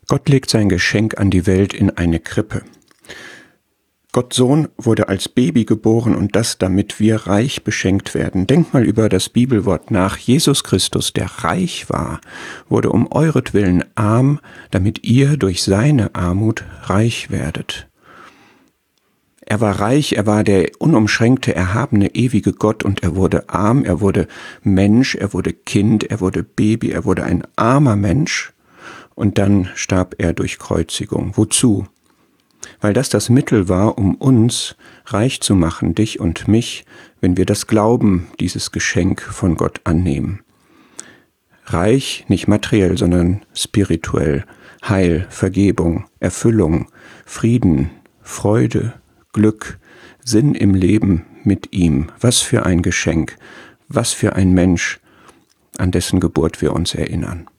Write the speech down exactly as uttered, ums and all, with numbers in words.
Gott legt sein Geschenk an die Welt in eine Krippe. Gott Sohn wurde als Baby geboren und das, damit wir reich beschenkt werden. Denkt mal über das Bibelwort nach. Jesus Christus, der reich war, wurde um euretwillen arm, damit ihr durch seine Armut reich werdet. Er war reich, er war der unumschränkte, erhabene, ewige Gott und er wurde arm, er wurde Mensch, er wurde Kind, er wurde Baby, er wurde ein armer Mensch und dann starb er durch Kreuzigung. Wozu? Weil das das Mittel war, um uns reich zu machen, dich und mich, wenn wir das Glauben, dieses Geschenk von Gott annehmen. Reich, nicht materiell, sondern spirituell, Heil, Vergebung, Erfüllung, Frieden, Freude, Glück, Sinn im Leben mit ihm. Was für ein Geschenk, was für ein Mensch, an dessen Geburt wir uns erinnern.